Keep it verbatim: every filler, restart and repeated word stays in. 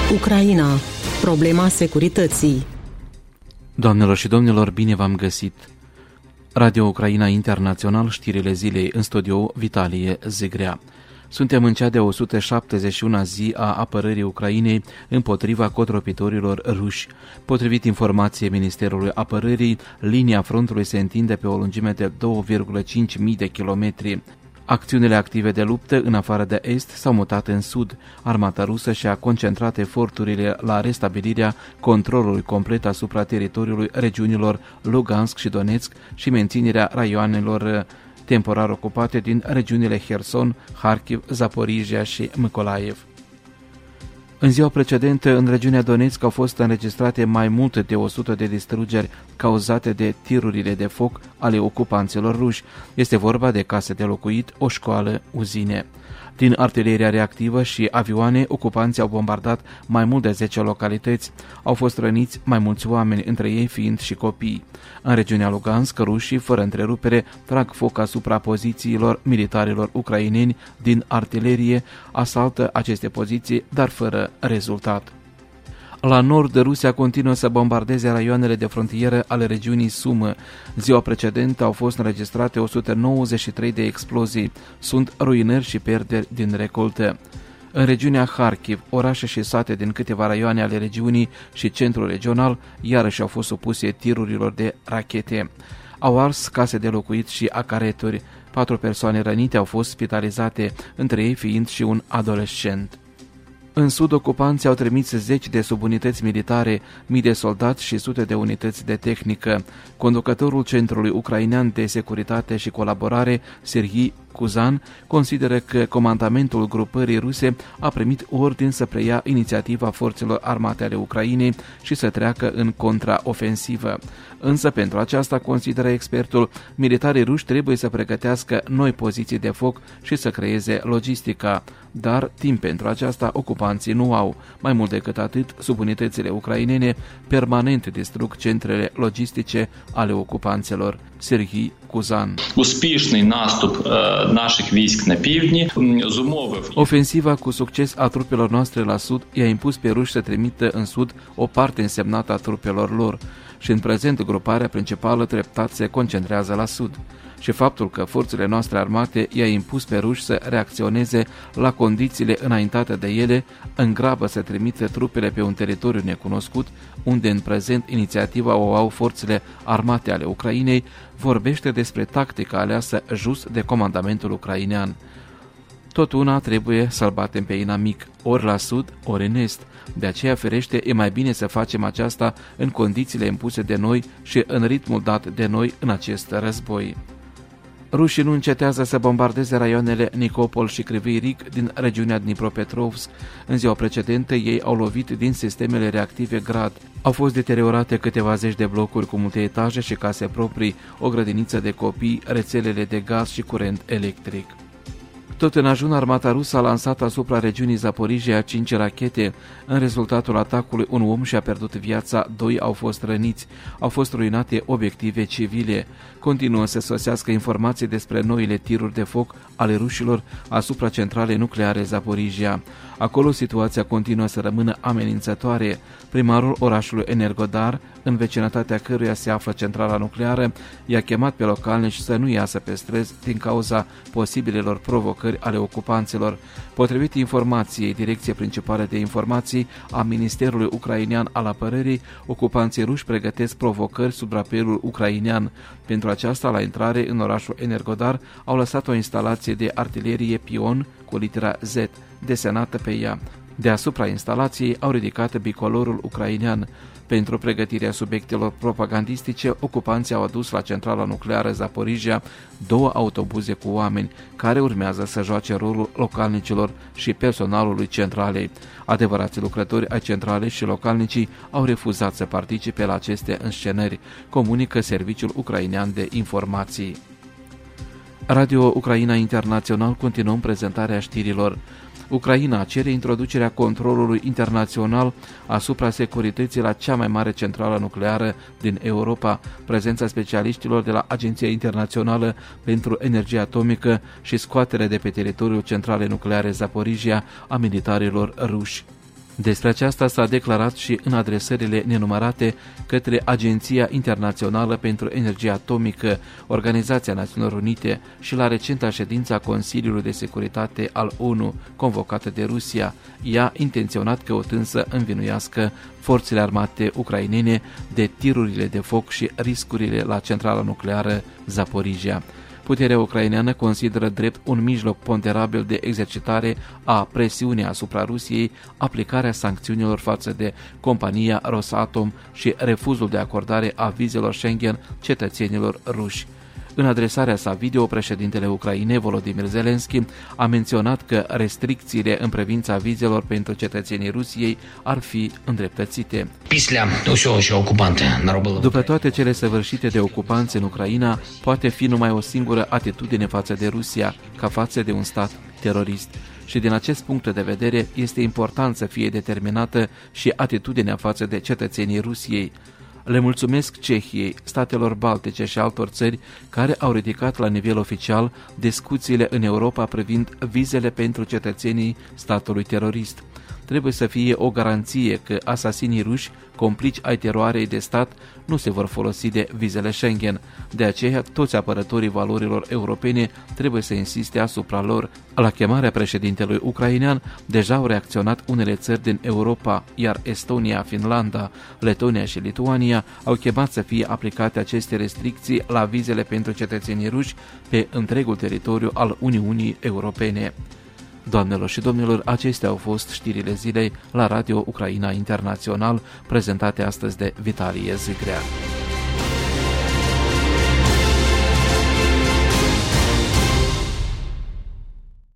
Ucraina. Problema securității. Doamnelor și domnilor, bine v-am găsit! Radio Ucraina Internațional, știrile zilei, în studio Vitalie Zegrea. Suntem în cea de o sută șaptezeci și una zi a apărării Ucrainei împotriva cotropitorilor ruși. Potrivit informației Ministerului Apărării, linia frontului se întinde pe o lungime de două virgulă cinci mii de kilometri. Acțiunile active de luptă în afară de est s-au mutat în sud. Armata rusă și-a concentrat eforturile la restabilirea controlului complet asupra teritoriului regiunilor Lugansk și Donetsk și menținerea raioanelor temporar ocupate din regiunile Herson, Kharkiv, Zaporizhia și Mykolaiv. În ziua precedentă, în regiunea Donetsk au fost înregistrate mai multe de o sută de distrugeri cauzate de tirurile de foc ale ocupanților ruși. Este vorba de case de locuit, o școală, uzine. Din artileria reactivă și avioane, ocupanții au bombardat mai mult de zece localități. Au fost răniți mai mulți oameni, între ei fiind și copii. În regiunea Lugansk, rușii, fără întrerupere, trag foc asupra pozițiilor militarilor ucraineni din artilerie, asaltă aceste poziții, dar fără rezultat. La nord, Rusia continuă să bombardeze raioanele de frontieră ale regiunii Sumă. Ziua precedentă au fost înregistrate o sută nouăzeci și trei de explozii. Sunt ruinări și pierderi din recoltă. În regiunea Kharkiv, orașe și sate din câteva raioane ale regiunii și centrul regional iarăși au fost supuse tirurilor de rachete. Au ars case de locuit și acareturi. Patru persoane rănite au fost spitalizate, între ei fiind și un adolescent. În sud, ocupanții au trimis zeci de subunități militare, mii de soldați și sute de unități de tehnică. Conducătorul Centrului Ucrainean de Securitate și Colaborare, Serhii Kuzan, consideră că comandamentul grupării ruse a primit ordin să preia inițiativa forțelor armate ale Ucrainei și să treacă în contraofensivă. Însă, pentru aceasta, consideră expertul, militarii ruși trebuie să pregătească noi poziții de foc și să creeze logistica. Dar, timp pentru aceasta, ocupanții nu au. Mai mult decât atât, subunitățile ucrainene permanent distrug centrele logistice ale ocupanților. Serhii Kuzan. Успішний наступ наших військ на півдні зумовив. Ofensiva cu succes a trupelor noastre la sud i-a impus pe ruși să trimită în sud o parte însemnată a trupelor lor și în prezent gruparea principală treptat se concentrează la sud. Și faptul că forțele noastre armate i-a impus pe ruși să reacționeze la condițiile înaintate de ele, în grabă să trimită trupele pe un teritoriu necunoscut, unde în prezent inițiativa o au forțele armate ale Ucrainei, vorbește despre tactica aleasă just de comandamentul ucrainean. Tot una trebuie să-l batem pe inamic, ori la sud, ori în est. De aceea, ferește, e mai bine să facem aceasta în condițiile impuse de noi și în ritmul dat de noi în acest război. Rușii nu încetează să bombardeze raioanele Nikopol și Kryvyi Rih din regiunea Dnipropetrovsk. În ziua precedentă, ei au lovit din sistemele reactive Grad. Au fost deteriorate câteva zeci de blocuri cu multe etaje și case proprii, o grădiniță de copii, rețelele de gaz și curent electric. Tot în ajun, armata rusă a lansat asupra regiunii Zaporizhia cinci rachete. În rezultatul atacului, un om și-a pierdut viața, doi au fost răniți. Au fost ruinate obiective civile. Continuă să sosească informații despre noile tiruri de foc ale rușilor asupra centralei nucleare Zaporizhia. Acolo situația continuă să rămână amenințătoare. Primarul orașului Energodar, în vecinătatea căruia se află centrala nucleară, i-a chemat pe localnici să nu iasă pe străzi din cauza posibilelor provocări ale ocupanților. Potrivit informației Direcției Principale de Informații a Ministerului Ucrainean al Apărării, ocupanții ruși pregătesc provocări sub drapelul ucrainean. Pentru aceasta, la intrare în orașul Energodar, au lăsat o instalație de artilerie Pion cu litera Z desenată pe ea. Deasupra instalației au ridicat bicolorul ucrainean. Pentru pregătirea subiectelor propagandistice, ocupanții au adus la centrala nucleară Zaporizhia două autobuze cu oameni, care urmează să joace rolul localnicilor și personalului centralei. Adevărații lucrători ai centralei și localnicii au refuzat să participe la aceste înscenări, comunică Serviciul Ucrainean de Informații. Radio Ucraina Internațional, continuăm prezentarea știrilor. Ucraina cere introducerea controlului internațional asupra securității la cea mai mare centrală nucleară din Europa, prezența specialiștilor de la Agenția Internațională pentru Energie Atomică și scoaterea de pe teritoriul centralei nucleare Zaporizhia a militarilor ruși. Despre aceasta s-a declarat și în adresările nenumărate către Agenția Internațională pentru Energie Atomică, Organizația Națiunilor Unite și la recenta ședință a Consiliului de Securitate al O N U, convocată de Rusia. Ea intenționat căutând să învinuiască forțele armate ucrainene de tirurile de foc și riscurile la centrala nucleară Zaporizhia. Puterea ucraineană consideră drept un mijloc ponderabil de exercitare a presiunii asupra Rusiei aplicarea sancțiunilor față de compania Rosatom și refuzul de acordare a vizelor Schengen cetățenilor ruși. În adresarea sa video, președintele Ucrainei, Volodymyr Zelensky, a menționat că restricțiile în privința vizelor pentru cetățenii Rusiei ar fi îndreptățite. După toate cele săvârșite de ocupanți în Ucraina, poate fi numai o singură atitudine față de Rusia, ca față de un stat terorist. Și din acest punct de vedere este important să fie determinată și atitudinea față de cetățenii Rusiei. Le mulțumesc Cehiei, statelor baltice și altor țări care au ridicat la nivel oficial discuțiile în Europa privind vizele pentru cetățenii statului terorist. Trebuie să fie o garanție că asasinii ruși, complici ai teroarei de stat, nu se vor folosi de vizele Schengen. De aceea, toți apărătorii valorilor europene trebuie să insiste asupra lor. La chemarea președintelui ucrainean, deja au reacționat unele țări din Europa, iar Estonia, Finlanda, Letonia și Lituania au chemat să fie aplicate aceste restricții la vizele pentru cetățenii ruși pe întregul teritoriu al Uniunii Europene. Doamnelor și domnilor, acestea au fost știrile zilei la Radio Ucraina Internațional, prezentate astăzi de Vitalie Zigrea.